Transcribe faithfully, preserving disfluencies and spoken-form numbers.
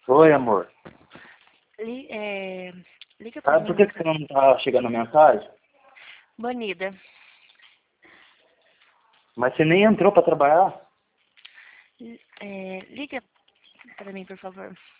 Oi, amor. Li, é, liga pra Ah, por que mim. que você não tá chegando a mensagem? Bonida. Mas você nem entrou pra trabalhar? É, liga pra mim, por favor.